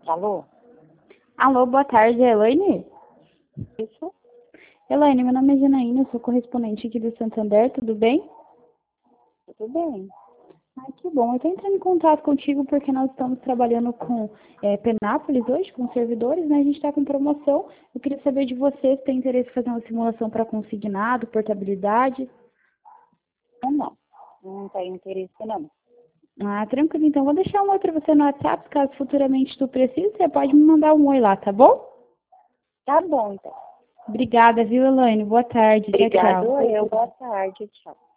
Alô? Alô, boa tarde, Elaine? Isso? Elaine, meu nome é Janaína, eu sou correspondente aqui do Santander, tudo bem? Tudo bem. Ai, que bom. Eu estou entrando em contato contigo porque nós estamos trabalhando com Penápolis hoje, com servidores, né? A gente está com promoção. Eu queria saber de você se tem interesse em fazer uma simulação para consignado, portabilidade. Não. Não tenho interesse, não. Ah, tranquilo. Então, vou deixar um oi para você no WhatsApp, caso futuramente tu precise, você pode me mandar um oi lá, tá bom? Tá bom, então. Obrigada, viu, Elaine? Boa tarde. Tchau, Obrigado, tchau. eu. Boa tarde, tchau.